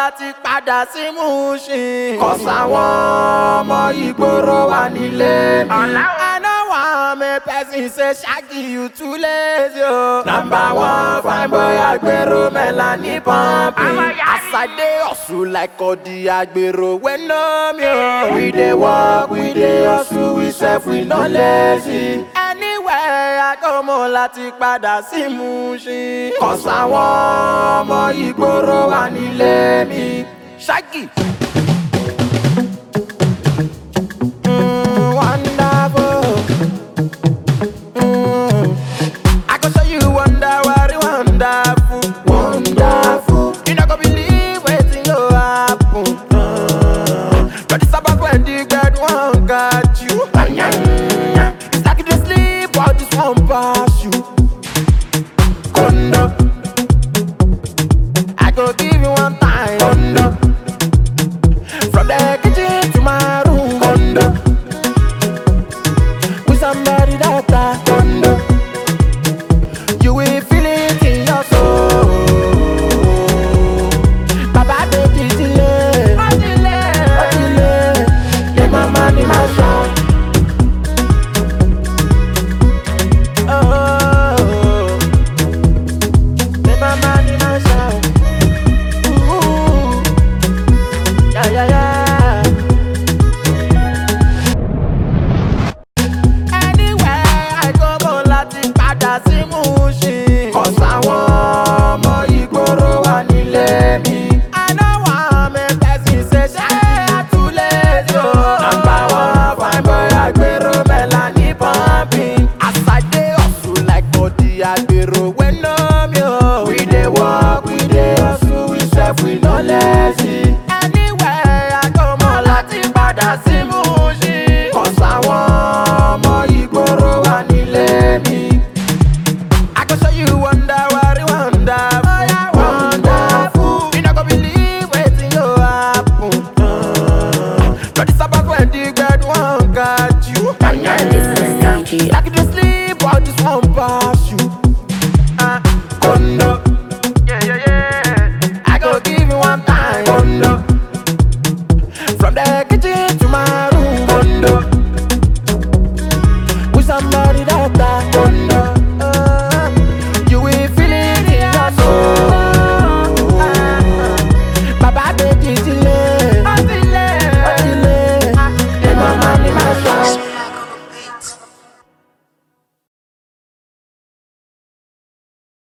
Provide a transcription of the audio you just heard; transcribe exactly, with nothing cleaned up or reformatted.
láti padà sí Mushin. Cause àwọn ọmọ ìgboro wà nílé mi. I know one me person say Shaggy you too lazy o. Number one fine boy agbero Melanie pumping. As I dey hustle like Odi agbero we know me o. We dey work, we dey hustle, we self we no lazy. Anywhere I go mo láti padà sí Mushin. Cause àwọn ọmọ ìgboro wà nílé mi. Shaggy. Mm, wonderful. Mm. I can show you wonder, what wonderful, wonderful. You not gonna believe waiting go happen. Mm. But it's about when the God one got you. It's like you just sleep while this one pass you. Kondo. I go give you one time. Kondo. From the kitchen to my room. Kondo. With somebody that I Kondo. You will feel it in your soul. Baba take it delay. Oh delay. Oh delay. Let my money my son. Oh. Let my money my son. Ooh. Yeah yeah yeah. Anywhere I go mo láti padà sí Mushin. Cause àwọn ọmọ ìgboro wà nílé mi. I know one me person say Shaggy I too lazy o. Number one fine boy agbero Melanie pumping. As I dey hustle like Odi agbero we know me o. We dey work, we dey hustle, we self we no lazy. Anywhere I go mo láti padà sí Mushin. Cause àwọn ọmọ ìgboro wà nílé mi. I can show you wonder, what wonderful, oh, yeah, wonderful. You not gonna believe waiting go happen. Mm. But it's about when the God one got you. This is D J Like you just sleep while this one pass you.